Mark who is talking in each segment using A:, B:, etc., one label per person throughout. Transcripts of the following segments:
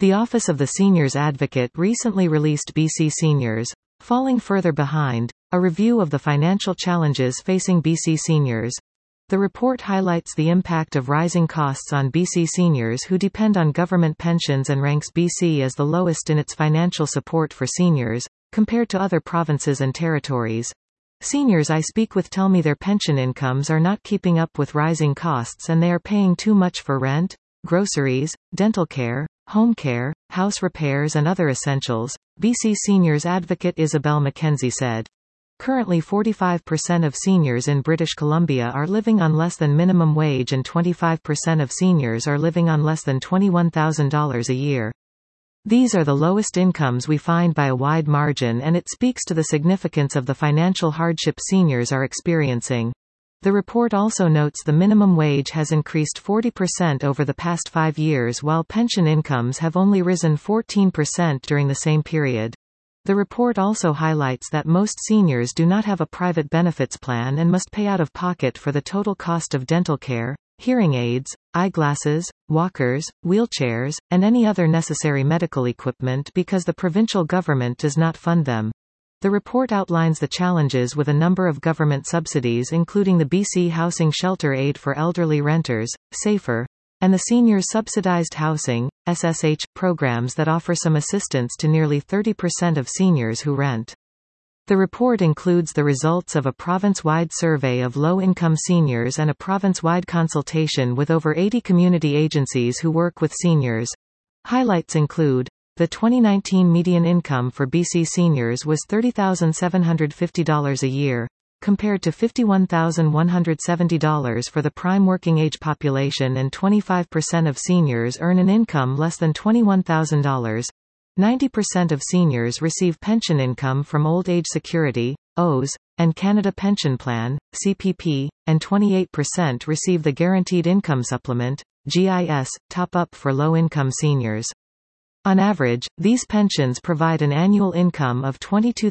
A: The Office of the Seniors Advocate recently released BC Seniors, Falling Further Behind, a review of the financial challenges facing BC seniors. The report highlights the impact of rising costs on BC seniors who depend on government pensions and ranks BC as the lowest in its financial support for seniors, compared to other provinces and territories. Seniors I speak with tell me their pension incomes are not keeping up with rising costs and they are paying too much for rent, groceries, dental care, home care, house repairs and other essentials, BC Seniors Advocate Isabel Mackenzie said. Currently 45% of seniors in British Columbia are living on less than minimum wage and 25% of seniors are living on less than $21,000 a year. These are the lowest incomes we find by a wide margin, and it speaks to the significance of the financial hardship seniors are experiencing. The report also notes the minimum wage has increased 40% over the past 5 years while pension incomes have only risen 14% during the same period. The report also highlights that most seniors do not have a private benefits plan and must pay out of pocket for the total cost of dental care, hearing aids, eyeglasses, walkers, wheelchairs, and any other necessary medical equipment because the provincial government does not fund them. The report outlines the challenges with a number of government subsidies including the BC Housing Shelter Aid for Elderly Renters, SAFER, and the Seniors Subsidized Housing, SSH, programs that offer some assistance to nearly 30% of seniors who rent. The report includes the results of a province-wide survey of low-income seniors and a province-wide consultation with over 80 community agencies who work with seniors. Highlights include: the 2019 median income for BC seniors was $30,750 a year, compared to $51,170 for the prime working age population, and 25% of seniors earn an income less than $21,000. 90% of seniors receive pension income from Old Age Security, OAS, and Canada Pension Plan, CPP, and 28% receive the Guaranteed Income Supplement, GIS, top-up for low-income seniors. On average, these pensions provide an annual income of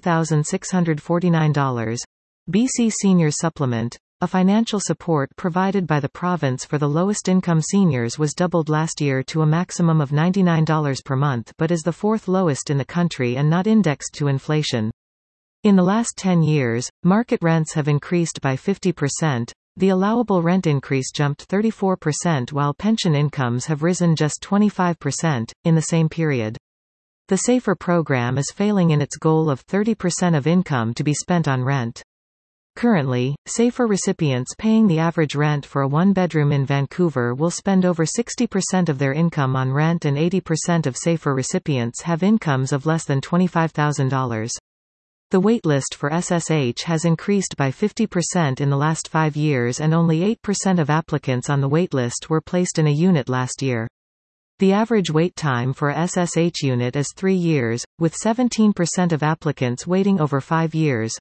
A: $22,649. BC Seniors Supplement, a financial support provided by the province for the lowest income seniors, was doubled last year to a maximum of $99 per month but is the fourth lowest in the country and not indexed to inflation. In the last 10 years, market rents have increased by 50%, the allowable rent increase jumped 34% while pension incomes have risen just 25%, in the same period. The SAFER program is failing in its goal of 30% of income to be spent on rent. Currently, SAFER recipients paying the average rent for a one-bedroom in Vancouver will spend over 60% of their income on rent, and 80% of SAFER recipients have incomes of less than $25,000. The waitlist for SSH has increased by 50% in the last 5 years and only 8% of applicants on the waitlist were placed in a unit last year. The average wait time for a SSH unit is 3 years, with 17% of applicants waiting over 5 years.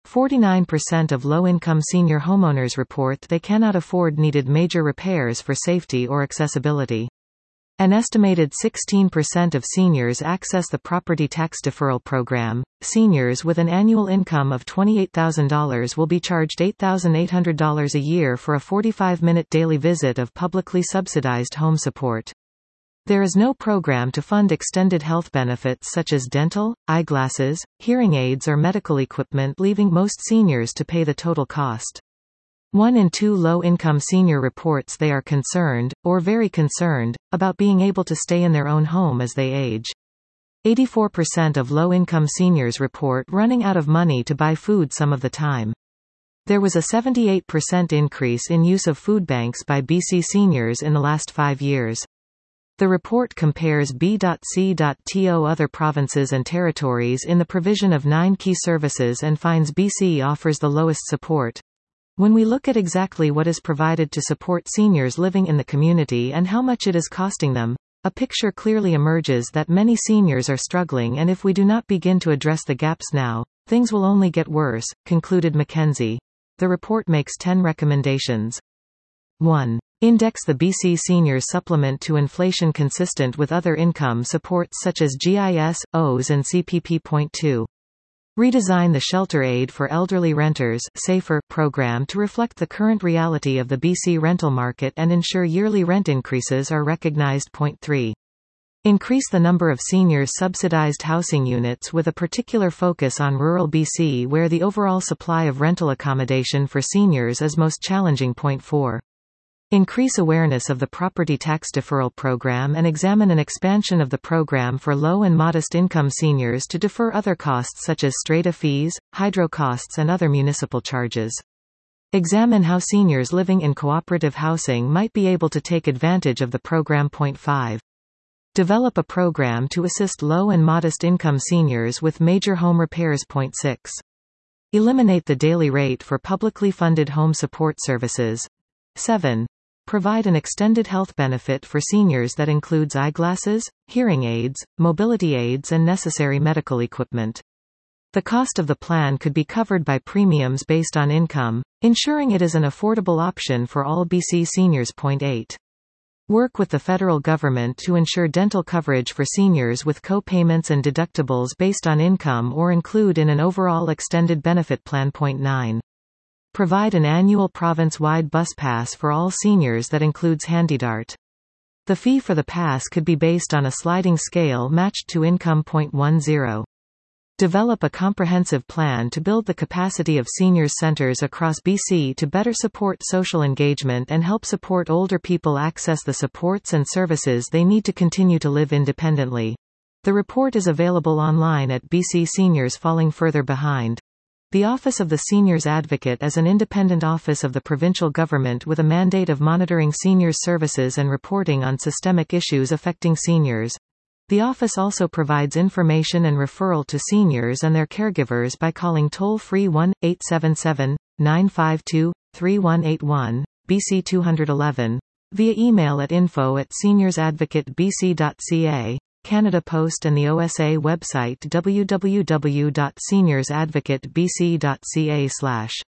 A: 49% of low-income senior homeowners report they cannot afford needed major repairs for safety or accessibility. An estimated 16% of seniors access the property tax deferral program. Seniors with an annual income of $28,000 will be charged $8,800 a year for a 45-minute daily visit of publicly subsidized home support. There is no program to fund extended health benefits such as dental, eyeglasses, hearing aids or medical equipment, leaving most seniors to pay the total cost. 1 in 2 low-income senior reports they are concerned, or very concerned, about being able to stay in their own home as they age. 84% of low-income seniors report running out of money to buy food some of the time. There was a 78% increase in use of food banks by BC seniors in the last 5 years. The report compares B.C.to other provinces and territories in the provision of 9 key services and finds BC offers the lowest support. When we look at exactly what is provided to support seniors living in the community and how much it is costing them, a picture clearly emerges that many seniors are struggling, and if we do not begin to address the gaps now, things will only get worse, concluded Mackenzie. The report makes 10 recommendations. 1. Index the BC Seniors Supplement to inflation consistent with other income supports such as GIS, OAS and CPP. 2. Redesign the Shelter Aid for Elderly Renters (SAFER) program to reflect the current reality of the BC rental market and ensure yearly rent increases are recognized. 3. Increase the number of seniors subsidized housing units with a particular focus on rural BC where the overall supply of rental accommodation for seniors is most challenging. Point 4. Increase awareness of the property tax deferral program and examine an expansion of the program for low and modest income seniors to defer other costs such as strata fees, hydro costs and other municipal charges. Examine how seniors living in cooperative housing might be able to take advantage of the program. Point 5. Develop a program to assist low and modest income seniors with major home repairs. Point 6. Eliminate the daily rate for publicly funded home support services. 7. Provide an extended health benefit for seniors that includes eyeglasses, hearing aids, mobility aids and necessary medical equipment. The cost of the plan could be covered by premiums based on income, ensuring it is an affordable option for all BC seniors. Point 8. Work with the federal government to ensure dental coverage for seniors with co-payments and deductibles based on income or include in an overall extended benefit plan. Point 9. Provide an annual province-wide bus pass for all seniors that includes HandyDART. The fee for the pass could be based on a sliding scale matched to income. Point 10. Develop a comprehensive plan to build the capacity of seniors centers across BC to better support social engagement and help support older people access the supports and services they need to continue to live independently. The report is available online at BC Seniors Falling Further Behind. The Office of the Seniors Advocate is an independent office of the provincial government with a mandate of monitoring seniors' services and reporting on systemic issues affecting seniors. The office also provides information and referral to seniors and their caregivers by calling toll-free 1-877-952-3181, BC 211, via email at info@senioursadvocatebc.ca, Canada Post and the OSA website www.senioursadvocatebc.ca/.